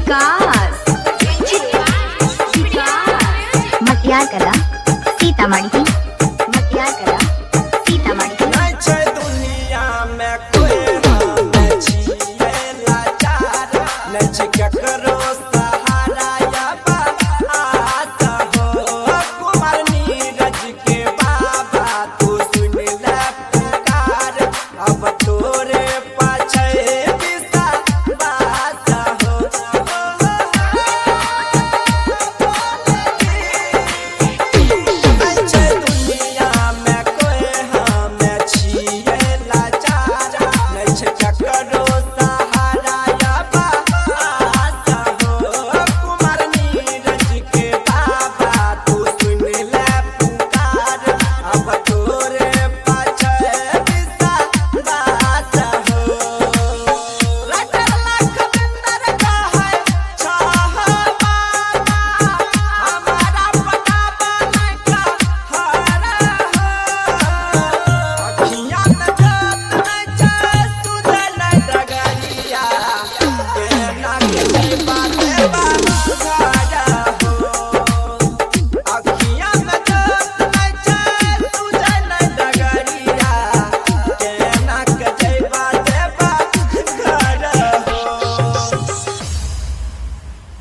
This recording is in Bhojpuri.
विकास मटियार कला सीतामढ़ी मटियार कला सीतामढ़ी। दुनिया में कोई हम छिए लाचार न ककरो सहारा या बात हो। कुमार नीरज के बाबा तू सुन ले पुकार, अब तोरे पाछे विश्वास हो। दुनिया में कोई हम छिए लाचार न ककरो सहारा या बात हो। कुमार नीरज के बाबा तू सुन ले पुकार, अब तोरे पाछे विश्वास हो। रटल लखविंदर का है चाहवाना, हमारा पता बन का हरा हो। अखियाँ में जोत में सुधल डगरिया, बेना के